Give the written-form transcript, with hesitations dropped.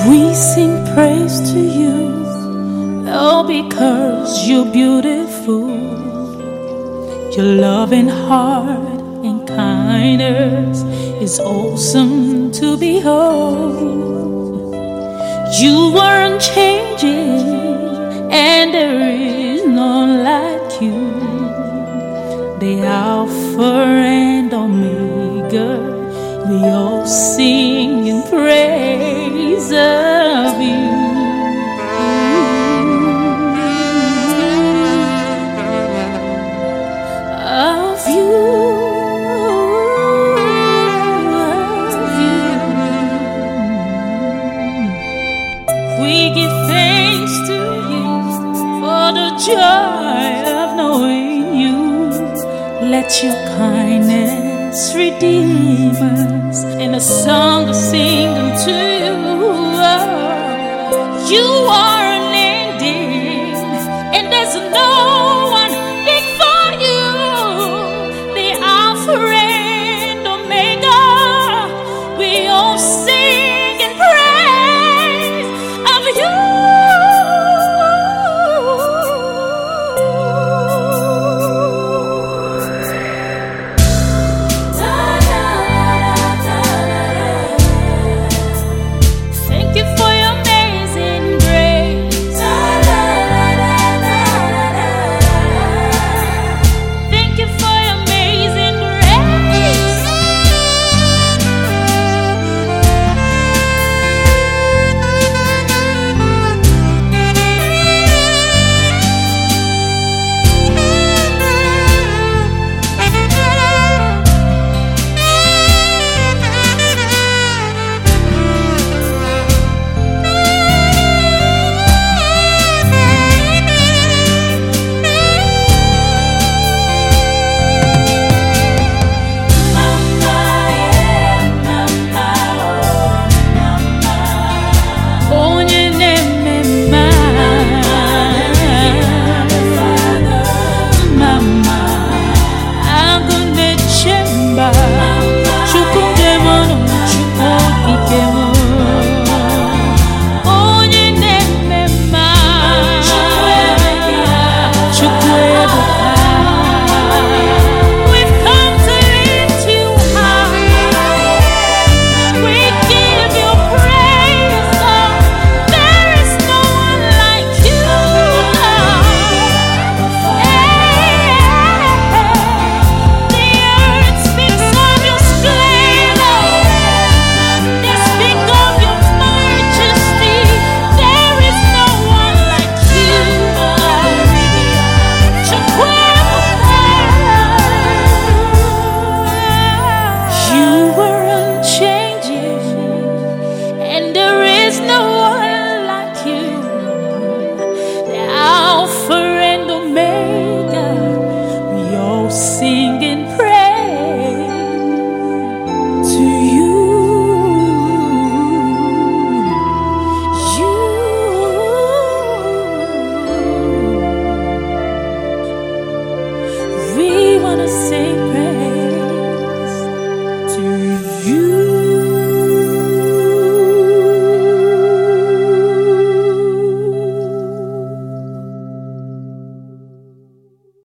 We sing praise to you, oh, because you're beautiful. Your loving heart and kindness is awesome to behold. You are unchanging, and there is none like you. The Alpha and Omega, we all sing in praise of you. Of you, of you. We give thanks to you for the joy of knowing you. Let your kindness redeem us in a song of